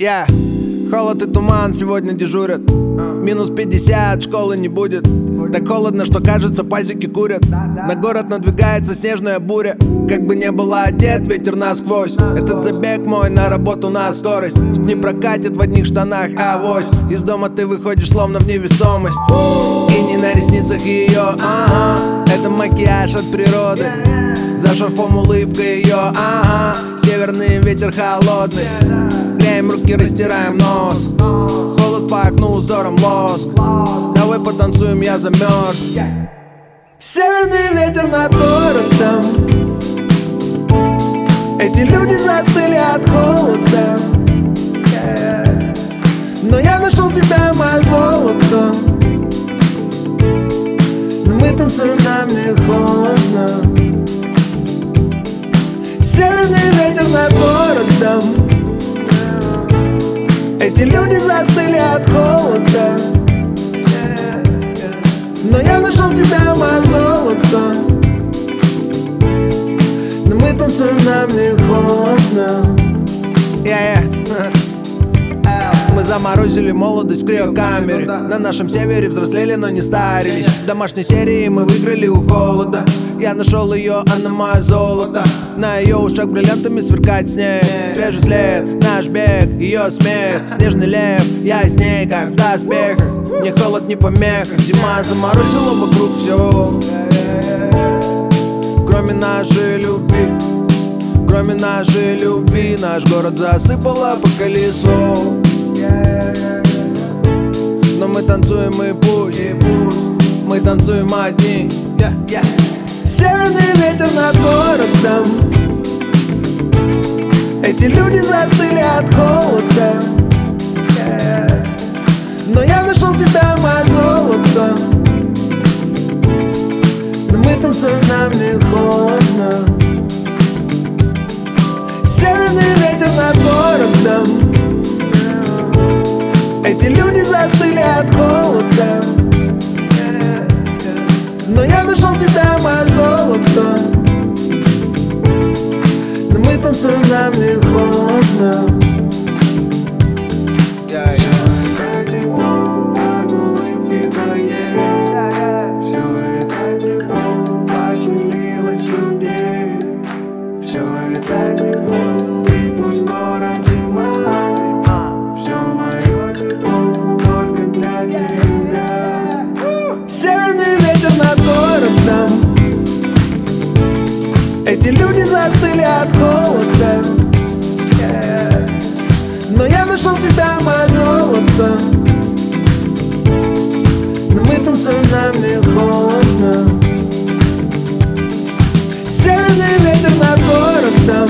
Холод и туман сегодня дежурят. Минус 50, школы не будет. Так холодно, что кажется, пазики курят. На город надвигается снежная буря. Как бы не было одет, ветер насквозь. Этот забег мой на работу на скорость. Тут не прокатит в одних штанах авось. Из дома ты выходишь словно в невесомость. И не на ресницах ее, это макияж от природы. За шарфом улыбка ее, северный ветер холодный. Греем руки, растираем нос. Холод по окну узором лоск. Давай потанцуем, я замерз. Северный ветер над городом. Эти люди застыли от холода. Но я нашел тебя, мое золото. Но мы танцуем, нам не холодно. Северный ветер над городом. Эти люди застыли от холода. Но я нашел тебя, мое золото. Но мы танцуем, нам не холодно. Мы заморозили молодость в криокамере. На нашем севере взрослели, но не старились. В домашней серии мы выиграли у холода. Я нашел ее, она мое золото. На ее ушах бриллиантами сверкает снег. Свежий след, наш бег, ее смех. Снежный лев, я с ней как в доспехах. Мне холод не помеха. Зима заморозила вокруг все. Кроме нашей любви. Кроме нашей любви. Наш город засыпало по колесу. Но мы танцуем и пусть. Мы танцуем одни. Северный ветер над городом. Эти люди застыли от холода. Но я нашел тебя, мое золото. Но мы танцуем, нам не холодно. Северный ветер над городом. Эти люди застыли от холода. Но я нашел тебя, мое золото. Но мы танцуем, нам не холодно. От улыбки твоей. Все это тепло поселилось в людей. Все это тепло, и пусть город зима. Все мое тепло только для тебя. Северный ветер над городом. Эти люди застыли от холода. Но я нашел тебя, мое золото. Но мы танцуем, нам не холодно. Северный ветер над городом.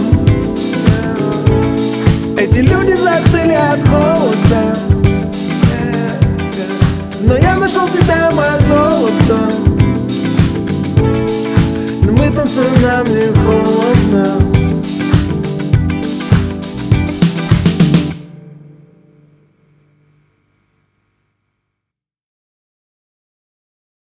Эти люди застыли от холода. Но я нашел тебя, мое золото. Но мы танцуем, нам не холодно.